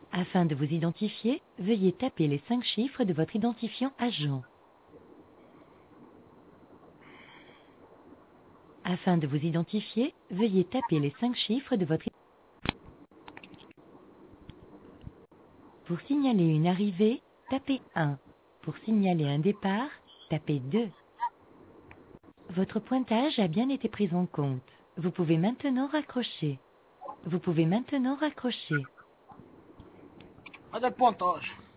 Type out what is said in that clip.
Afin de vous identifier, veuillez taper les 5 chiffres de votre identifiant agent. Afin de vous identifier, veuillez taper les 5 chiffres de votre... Pour signaler une arrivée, tapez 1. Pour signaler un départ, tapez 2. Votre pointage a bien été pris en compte. Vous pouvez maintenant raccrocher. Vous pouvez maintenant raccrocher. Hadi pointage.